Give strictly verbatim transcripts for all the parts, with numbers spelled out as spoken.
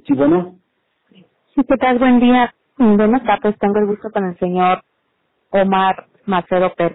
Sí, bueno. Sí, ¿qué tal? Buen día. Buenas tardes. Tengo el gusto con el señor Omar Macedo Pérez.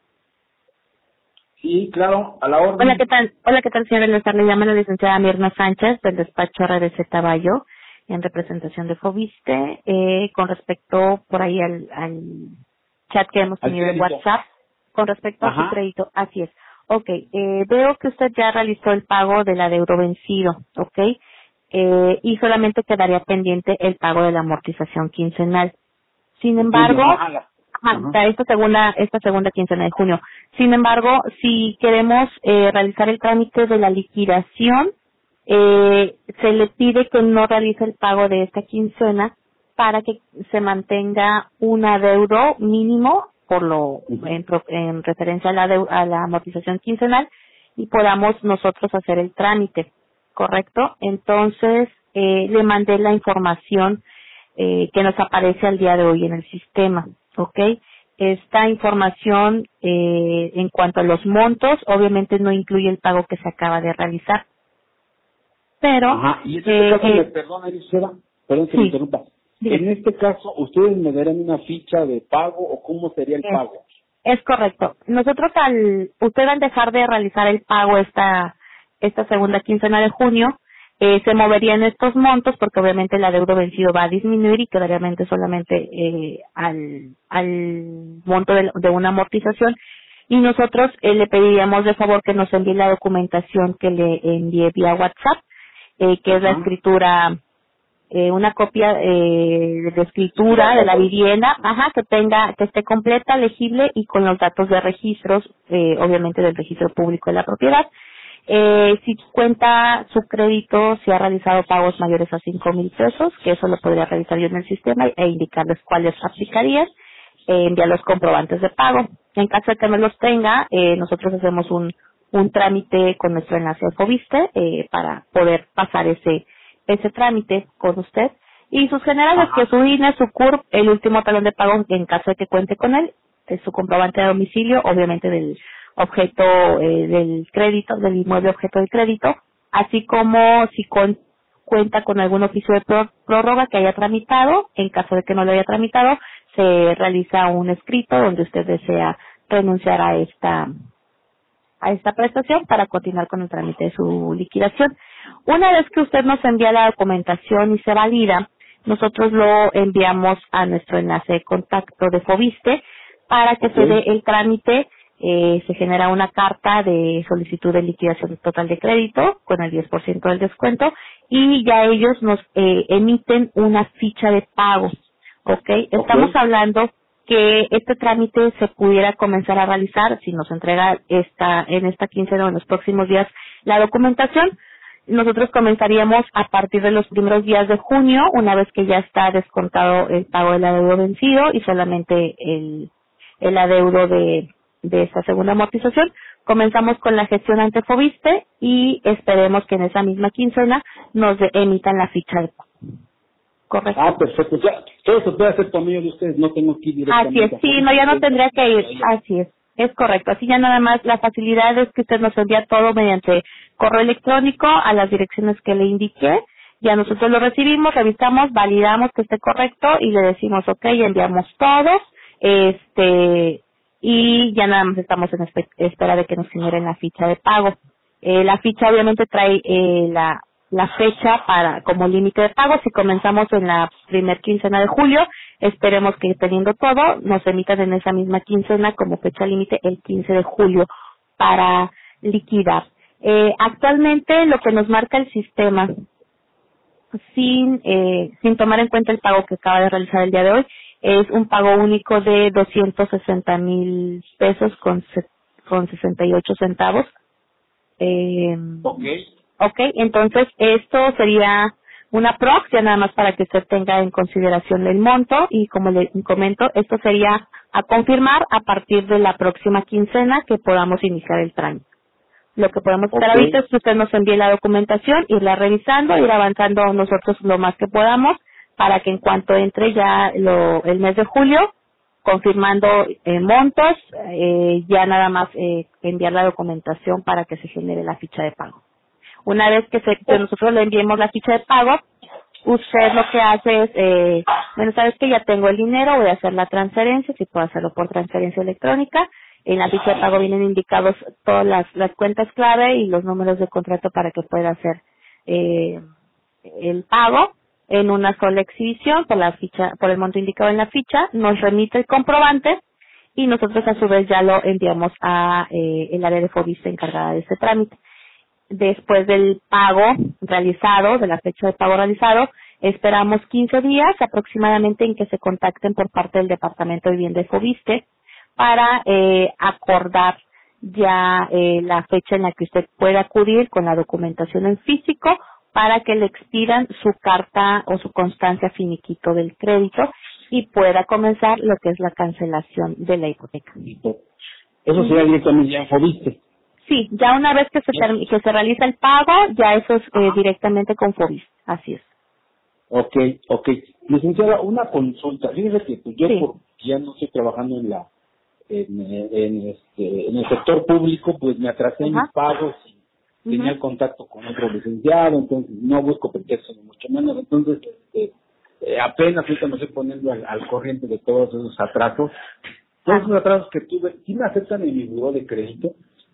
Sí, claro, a la Hola, orden. ¿qué tal? Hola, ¿qué tal, señora? Le llama la licenciada Mirna Sánchez del despacho R D Z Bayo en representación de Fobiste, eh, con respecto por ahí al, al chat que hemos Al tenido en crédito. WhatsApp, con respecto a su Ajá. crédito. Así es. Ok, eh, veo que usted ya realizó el pago del adeudo vencido, ok, eh, y solamente quedaría pendiente el pago de la amortización quincenal. Sin En junio, embargo, ajá. la- ajá, Ajá. hasta esta segunda, esta segunda quincena de junio. Sin embargo, si queremos eh, realizar el trámite de la liquidación, eh, se le pide que no realice el pago de esta quincena para que se mantenga un adeudo mínimo por lo Ujú. en, pro- en referencia a la, adeu- a la amortización quincenal y podamos nosotros hacer el trámite, ¿correcto? Entonces, eh, le mandé la información eh, que nos aparece al día de hoy en el sistema, ¿ok? Esta información eh, en cuanto a los montos, obviamente no incluye el pago que se acaba de realizar, pero Ajá. Y en este eh, caso, me eh, perdona, Elisera, perdón que me sí, interrumpa. diga, En este caso, ¿ustedes me darán una ficha de pago o cómo sería el es, pago? es correcto. Nosotros al, usted al dejar de realizar el pago esta, esta segunda quincena de junio, eh, se moverían estos montos porque obviamente el adeudo vencido va a disminuir y quedaría mente solamente eh, al, al monto de, de una amortización y nosotros eh, le pediríamos de favor que nos envíe la documentación que le envíe vía WhatsApp, eh, que es la Ajá. escritura, eh, una copia eh, de Escritura escritura de de la la póliza. vivienda, ajá, que tenga, que esté completa, legible y con los datos de registros, eh, obviamente del registro público de la propiedad. Eh, si cuenta su crédito, si ha realizado pagos mayores a cinco mil pesos, que eso lo podría realizar yo en el sistema e indicarles cuáles aplicarían, eh, enviar los comprobantes de pago. En caso de que no los tenga, eh, nosotros hacemos un, un trámite con nuestro enlace de Fobiste eh, para poder pasar ese ese trámite con usted. Y sus generales, que Ajá. su I N E, su C U R P, el último talón de pago en caso de que cuente con él, eh, su comprobante de domicilio, obviamente del objeto eh, del crédito, del inmueble objeto de crédito, así como si con- cuenta con algún oficio de pró- prórroga que haya tramitado, en caso de que no lo haya tramitado, se realiza un escrito donde usted desea renunciar a esta a esta prestación para continuar con el trámite de su liquidación. Una vez que usted nos envía la documentación y se valida, nosotros lo enviamos a nuestro enlace de contacto de Fobiste para que Ok. se dé el trámite. Eh, se genera una carta de solicitud de liquidación total de crédito con el diez por ciento del descuento y ya ellos nos eh, emiten una ficha de pago. ¿Ok? Ok. Estamos hablando que este trámite se pudiera comenzar a realizar si nos entrega esta en esta quincena o en los próximos días la documentación. Nosotros comenzaríamos a partir de los primeros días de junio, una vez que ya está descontado el pago del adeudo vencido y solamente el, el adeudo de, de esta segunda amortización. Comenzamos con la gestión ante Fobiste y esperemos que en esa misma quincena nos de- emitan la ficha de pago. ¿Correcto? Ah, perfecto. Ya, todo se puede hacer por medio de ustedes, no tengo que ir Así es, directamente a sí, no, Fobiste. ya no Ustedes tendría que hacen ir, todo ahí. así es, es correcto, así ya nada más la facilidad es que usted nos envía todo mediante correo electrónico a las direcciones que le indiqué, ya nosotros lo recibimos, revisamos, validamos que esté correcto y le decimos ok, enviamos todos, este, y ya nada más estamos en espe- espera de que nos generen la ficha de pago. Eh, la ficha obviamente trae eh, la, la fecha para como límite de pago. Si comenzamos en la primer quincena de julio, esperemos que teniendo todo, nos emitan en esa misma quincena como fecha límite el quince de julio para liquidar. Eh, actualmente lo que nos marca el sistema sin eh, sin tomar en cuenta el pago que acaba de realizar el día de hoy es un pago único de doscientos sesenta mil pesos con se- con sesenta y ocho centavos. Eh, Ok. ok, entonces esto sería una prox, ya nada más para que usted tenga en consideración el monto y como le comento, esto sería a confirmar a partir de la próxima quincena que podamos iniciar el trámite. Lo que podemos hacer Ok. ahorita es que usted nos envíe la documentación, irla revisando, ir avanzando nosotros lo más que podamos para que en cuanto entre ya lo, el mes de julio, confirmando eh, montos, eh, ya nada más eh, enviar la documentación para que se genere la ficha de pago. Una vez que, se- que O- nosotros le enviemos la ficha de pago, usted lo que hace es, eh, bueno, sabes que ya tengo el dinero, voy a hacer la transferencia, si puedo hacerlo por transferencia electrónica. En la ficha de pago vienen indicados todas las, las cuentas clave y los números de contrato para que pueda hacer eh, el pago en una sola exhibición por la ficha, por el monto indicado en la ficha. Nos remite el comprobante y nosotros a su vez ya lo enviamos a eh, el área de Fobiste encargada de este trámite. Después del pago realizado, de la fecha de pago realizado, esperamos quince días aproximadamente en que se contacten por parte del Departamento de Vivienda de Fobiste para eh, acordar ya eh, la fecha en la que usted puede acudir con la documentación en físico para que le expidan su carta o su constancia finiquito del crédito y pueda comenzar lo que es la cancelación de la hipoteca. Eso sería directamente ya en Fobiste. Sí, ya una vez que se term- que se realiza el pago, ya eso es eh, directamente con Fobiste, así es. Ok, ok. Licenciada, una consulta. Fíjese que pues, yo Sí. por, ya no estoy trabajando en la en, en, este, en el sector público, pues me atrasé en Ajá. mis pagos y tenía Ujú. el contacto con otro licenciado, entonces no busco pretexto ni mucho menos. Entonces, este, eh, apenas ahorita me estoy poniendo al, al corriente de todos esos atrasos. Todos esos atrasos que tuve, ¿sí me aceptan en mi buró de crédito?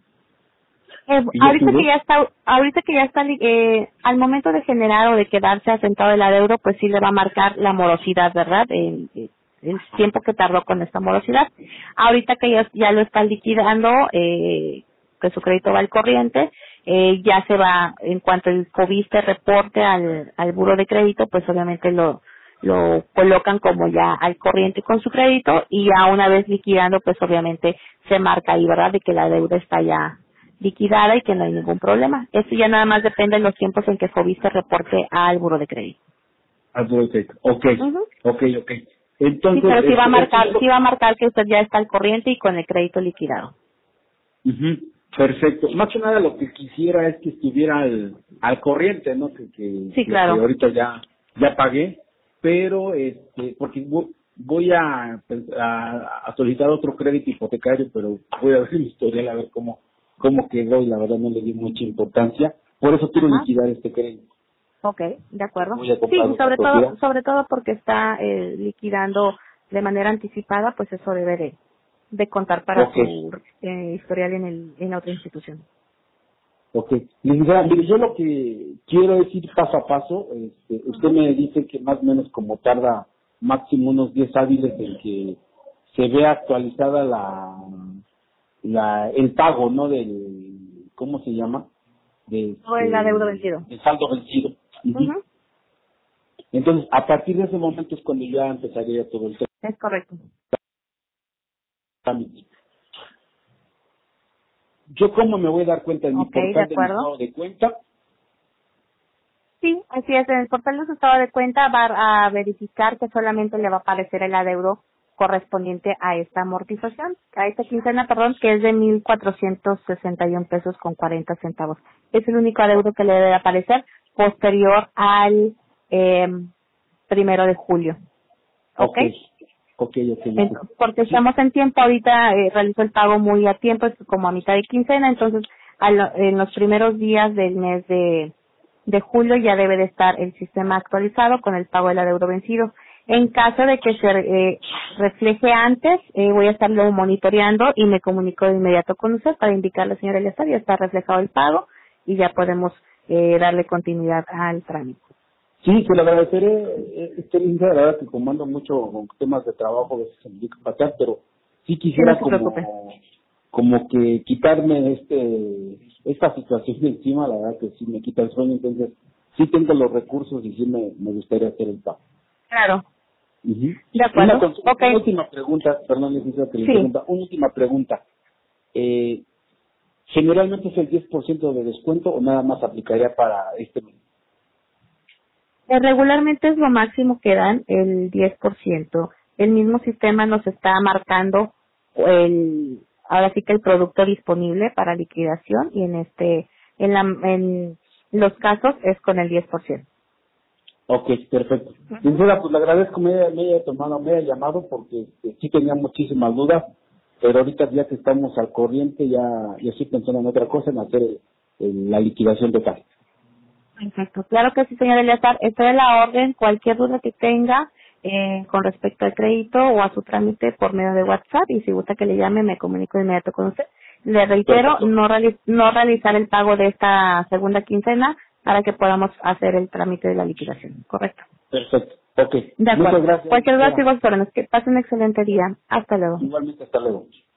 Eh, ¿Y yo ahorita tuve? que ya está, ahorita que ya está, eh, al momento de generar o de quedarse asentado el adeudo, pues sí le va a marcar la morosidad, ¿verdad? El, el tiempo que tardó con esta morosidad. Ahorita que ya, ya lo está liquidando, eh, que su crédito va al corriente, eh, ya se va, en cuanto el Fobiste reporte al, al buro de crédito, pues obviamente lo, lo colocan como ya al corriente con su crédito y ya una vez liquidando, pues obviamente se marca ahí, ¿verdad? De que la deuda está ya liquidada y que no hay ningún problema. Eso ya nada más depende de los tiempos en que Fobiste reporte al buro de crédito. Al buró de crédito. Ok, Ujú. ok, ok. Sí, Entonces, pero sí va a este, marcar, esto- sí va a marcar que usted ya está al corriente y con el crédito liquidado. Ujú, perfecto. Más que nada lo que quisiera es que estuviera al, al corriente, ¿no? Que, que Sí, lo que claro. ahorita ya ya pagué, pero este porque vo- voy a, pues, a, a solicitar otro crédito hipotecario, pero voy a ver mi historial a ver cómo cómo quedó y la verdad no le di mucha importancia. Por eso quiero Ajá. liquidar este crédito. Ok, de acuerdo. Voy a Sí, comprar otra sobre propiedad. todo, sobre todo porque está eh, liquidando de manera anticipada, pues eso debe de, de contar para Ok. su eh, historial en el en la otra institución. Ok. Licenciada, mire, yo lo que quiero es ir paso a paso. Este, usted Ujú. me dice que más o menos como tarda máximo unos diez hábiles en que se vea actualizada la, la el pago, ¿no? Del, ¿cómo se llama? De, O el adeudo este, vencido. del saldo vencido. Ujú. Ujú. Entonces, a partir de ese momento es cuando ya empezaría todo el Es correcto. trámite. ¿Yo cómo me voy a dar cuenta en mi Ok, de portal de mi acuerdo. estado de cuenta? Sí, así es. En el portal de su estado de cuenta va a verificar que solamente le va a aparecer el adeudo correspondiente a esta amortización, a esta quincena, perdón, que es de mil cuatrocientos sesenta y un pesos con cuarenta centavos. Es el único adeudo que le debe aparecer posterior al eh, primero de julio. ¿Ok? Ok. Ok, ok, En- ok. porque Sí. estamos en tiempo, ahorita eh, realizó el pago muy a tiempo, es como a mitad de quincena, entonces a lo- en los primeros días del mes de, de julio ya debe de estar el sistema actualizado con el pago del adeudo vencido. En caso de que se eh, refleje antes, eh, voy a estarlo monitoreando y me comunico de inmediato con usted para indicarle, señora Eliazar, ya está reflejado el pago y ya podemos eh, darle continuidad al trámite. Sí, se lo agradeceré, eh, este linda, la verdad que comando mucho con temas de trabajo, a veces se me dedica a pasar, pero sí Sí, no quisiera se preocupe. como, como que quitarme este, esta situación de encima, la verdad que sí me quita el sueño, entonces sí tengo los recursos y sí me, me gustaría hacer el pago. Claro. Ujú. De Una, acuerdo. cons- Ok. una última pregunta, perdón, licenciado, que le Sí. interrumpa, una última pregunta. Eh, ¿Generalmente es el diez por ciento de descuento o nada más aplicaría para este mes? Eh, Regularmente es lo máximo que dan, el diez por ciento. El mismo sistema nos está marcando el, ahora sí que el producto disponible para liquidación y en este, en la, en los casos es con el diez por ciento. Ok, perfecto. Ujú. Sincera, pues le agradezco me haya, me haya tomado, me haya llamado porque este, sí tenía muchísimas dudas, pero ahorita ya que estamos al corriente ya, ya estoy pensando en otra cosa, en hacer el- el- la liquidación total. Perfecto. Claro que sí, señor Eleazar. Estoy a la orden. Cualquier duda que tenga eh, con respecto al crédito o a su trámite por medio de WhatsApp, y si gusta que le llame, me comunico de inmediato con usted. Le reitero, Perfecto. no, reali no realizar el pago de esta segunda quincena para que podamos hacer el trámite de la liquidación. Correcto. Perfecto. Ok. De acuerdo. Muchas gracias. Cualquier duda, Señora. sigo a sus órdenes. Que pase un excelente día. Hasta luego. Igualmente, hasta luego.